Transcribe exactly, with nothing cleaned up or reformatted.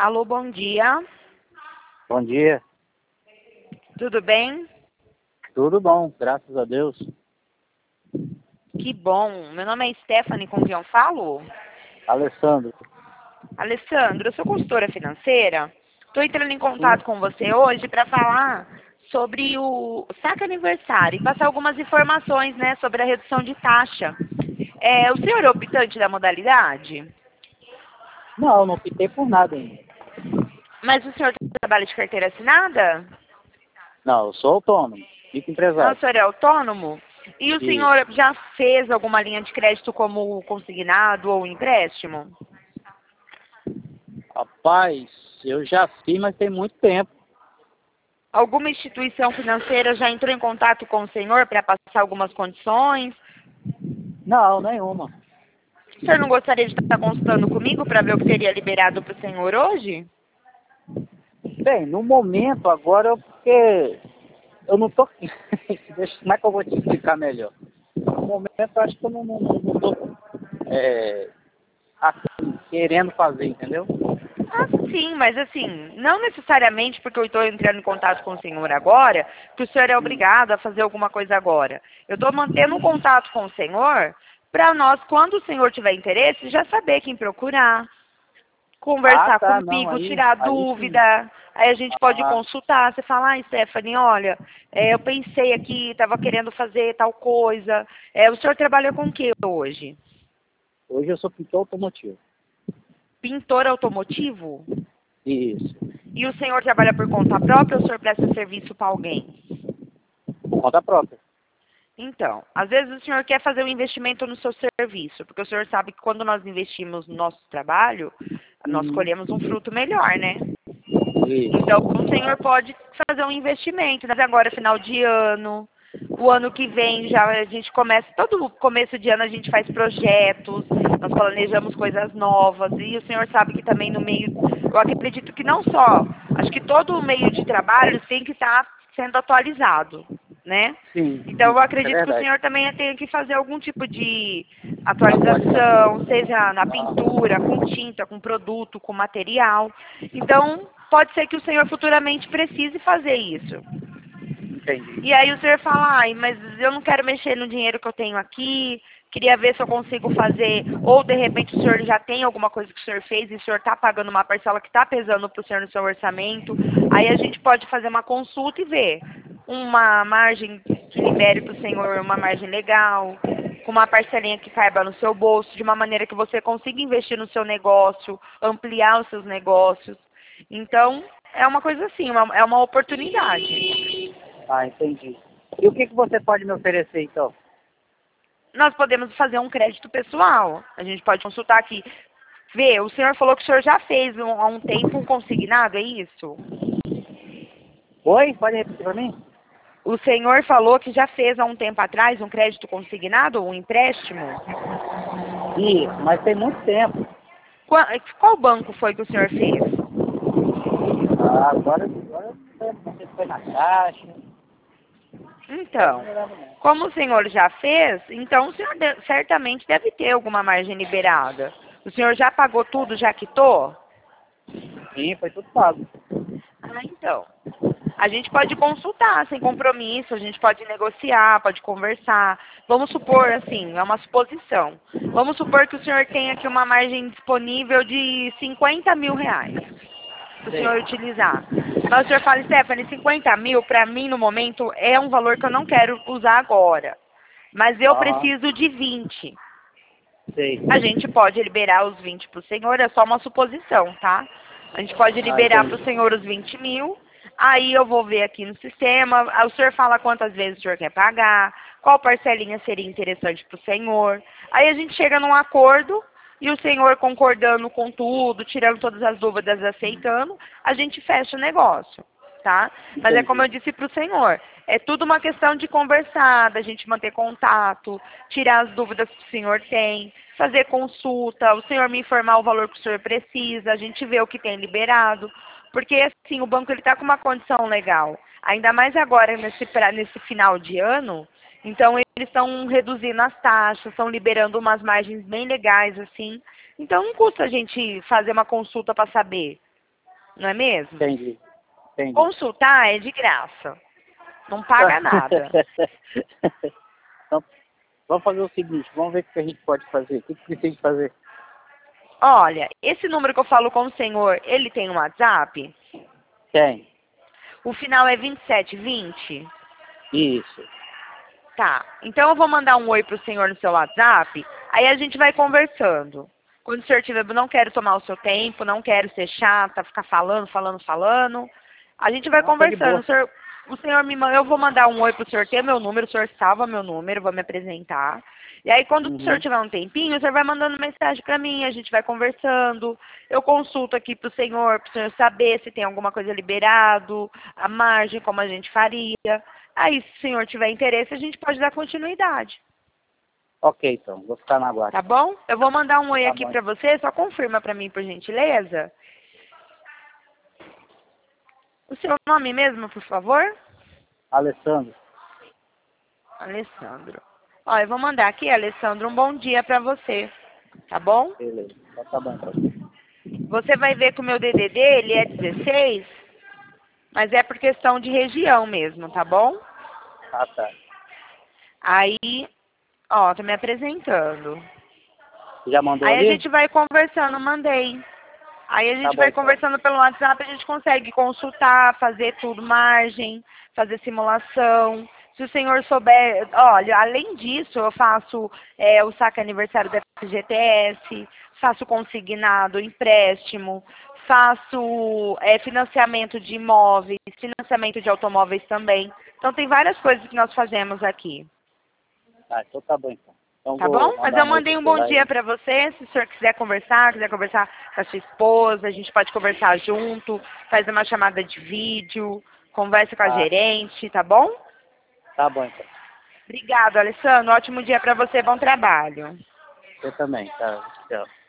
Alô, bom dia. Bom dia. Tudo bem? Tudo bom, graças a Deus. Que bom. Meu nome é Stephanie, com quem eu falo? Alessandro. Alessandro, eu sou consultora financeira. Estou entrando em Sim. contato com você hoje para falar sobre o saque aniversário e passar algumas informações, né, sobre a redução de taxa. É, o senhor é optante da modalidade? Não, não optei por nada ainda. Mas o senhor trabalha de carteira assinada? Não, eu sou autônomo, fico Ah, o empresário. senhor é autônomo? E o Isso. senhor já fez alguma linha de crédito como consignado ou empréstimo? Rapaz, eu já fiz, mas tem muito tempo. Alguma instituição financeira já entrou em contato com o senhor para passar algumas condições? Não, nenhuma. O senhor não gostaria de estar consultando comigo para ver o que seria liberado para o senhor hoje? Bem, no momento agora, eu- porque eu não tô... Deixa- Como é que eu vou te explicar melhor? No momento, eu acho que eu não, não, não tô é, assim, querendo fazer, entendeu? Ah, sim, mas assim, não necessariamente porque eu estou entrando em contato com o senhor agora, que o senhor é Hum. obrigado a fazer alguma coisa agora. Eu estou mantendo um contato com o senhor para nós, quando o senhor tiver interesse, já saber quem procurar, Ah, conversar tá, não, comigo, aí, tirar aí sim. dúvida. Aí a gente pode Ah, consultar. Você fala, ah, Stephanie, olha, é, eu pensei aqui, estava querendo fazer tal coisa. É, o senhor trabalha com o que hoje? hoje eu sou pintor automotivo. Pintor automotivo? Isso. E o senhor trabalha por conta própria ou o senhor presta serviço para alguém? Por conta própria. Então, às vezes o senhor quer fazer um investimento no seu serviço, porque o senhor sabe que quando nós investimos no nosso trabalho, nós Uhum. colhemos um fruto melhor, né? Isso. Então, o senhor pode fazer um investimento, mas agora é final de ano, o ano que vem já a gente começa, todo começo de ano a gente faz projetos, nós planejamos coisas novas, e o senhor sabe que também no meio, eu acredito que não só, acho que todo o meio de trabalho tem que estar sendo atualizado, né? Sim, Então, eu isso é acredito que o verdade. senhor também tem que fazer algum tipo de Atualização. atualização, seja na pintura, com tinta, com produto, com material. Então, pode ser que o senhor futuramente precise fazer isso. Entendi. E aí o senhor fala, ai, mas eu não quero mexer no dinheiro que eu tenho aqui, queria ver se eu consigo fazer, ou de repente o senhor já tem alguma coisa que o senhor fez e o senhor está pagando uma parcela que está pesando para o senhor no seu orçamento, aí a gente pode fazer uma consulta e ver uma margem que libere para o senhor uma margem legal, com uma parcelinha que caiba no seu bolso, de uma maneira que você consiga investir no seu negócio, ampliar os seus negócios. Então, é uma coisa assim, uma- é uma oportunidade. Ah, entendi. E o que, que você pode me oferecer, então? Nós podemos fazer um crédito pessoal. A gente pode consultar aqui. Vê, o senhor falou que o senhor já fez um- há um tempo um consignado, é isso? Oi? Pode repetir para mim? O senhor falou que já fez há um tempo atrás um crédito consignado, um empréstimo? Isso, mas tem muito tempo. Qua- Qual banco foi que o senhor fez? Ah, agora, agora não sei se foi na caixa. Agora não Então, me lembro não. como o senhor já fez, então o senhor de- certamente deve ter alguma margem liberada. O senhor já pagou tudo, já quitou? Sim, foi tudo pago. Ah, então. A gente pode consultar sem compromisso, a gente pode negociar, pode conversar. Vamos supor, assim, é uma suposição. Vamos supor que o senhor tenha aqui uma margem disponível de cinquenta mil reais para o Sei. senhor utilizar. Mas o senhor fala, Stephanie, cinquenta mil para mim no momento é um valor que eu não quero usar agora. Mas eu Aham, preciso de vinte. sei. A gente pode liberar os vinte para o senhor, é só uma suposição, tá? A gente pode Ah, liberar para o entendi. senhor os vinte mil, aí eu vou ver aqui no sistema, aí o senhor fala quantas vezes o senhor quer pagar, qual parcelinha seria interessante para o senhor. Aí a gente chega num acordo e o senhor concordando com tudo, tirando todas as dúvidas, aceitando, a gente fecha o negócio, tá? Mas é como Entendi. eu disse para o senhor, é tudo uma questão de conversar, da gente manter contato, tirar as dúvidas que o senhor tem, fazer consulta, o senhor me informar o valor que o senhor precisa, a gente vê o que tem liberado, porque assim, o banco ele está com uma condição legal, ainda mais agora nesse, pra- nesse final de ano, então eles estão reduzindo as taxas, estão liberando umas margens bem legais assim, então não custa a gente fazer uma consulta para saber. não é mesmo? Entendi. Entendi. Consultar é de graça. Não paga nada. Então, vamos fazer o seguinte, vamos ver o que a gente pode fazer. O que que precisa fazer? Olha, esse número que eu falo com o senhor, ele tem um WhatsApp? Tem. O final é vinte e sete vinte? Isso. Tá. Então eu vou mandar um oi pro senhor no seu WhatsApp, aí a gente vai conversando. Quando o senhor tiver, não quero tomar o seu tempo, não quero ser chata, ficar falando, falando, falando. A gente vai Não, tá de conversando. boa. O senhor, o senhor me manda, eu vou mandar um oi pro senhor ter meu número, o senhor salva meu número, vou me apresentar. E aí quando Uhum. o senhor tiver um tempinho, o senhor vai mandando mensagem pra mim, a gente vai conversando. Eu consulto aqui pro senhor, pro senhor saber se tem alguma coisa liberado, a margem, como a gente faria. Aí, se o senhor tiver interesse, a gente pode dar continuidade. Ok, então. Vou ficar na guarda. Tá bom? Eu vou mandar um oi Tá aqui bom. pra você, só confirma pra mim, por gentileza. O seu nome mesmo, por favor? Alessandro. Alessandro. Ó, eu vou mandar aqui, Alessandro, um bom dia pra você. Tá bom? Beleza. Então tá bom, então. Você vai ver que o meu D D D, ele é dezesseis, mas é por questão de região mesmo, tá bom? Ah, tá. Aí, ó, tô me apresentando. Já mandou Aí a ali? gente vai conversando, mandei. Aí a gente Tá bom, vai então. conversando pelo WhatsApp, a gente consegue consultar, fazer tudo, margem, fazer simulação. Se o senhor souber, olha, além disso, eu faço é, o saque aniversário da F G T S, faço consignado, empréstimo, faço é, financiamento de imóveis, financiamento de automóveis também. Então tem várias coisas que nós fazemos aqui. Ah, então tá bom, então. Então Tá vou bom? Mas mandar eu um oi mandei um pra você bom lá dia e... pra você. Se o senhor quiser conversar, quiser conversar com a sua esposa, a gente pode conversar junto, faz uma chamada de vídeo, conversa com a Ah, gerente, tá bom? tá bom, então. Obrigado, Alessandro. Ótimo dia pra você, bom trabalho. Você também, tá? Tchau.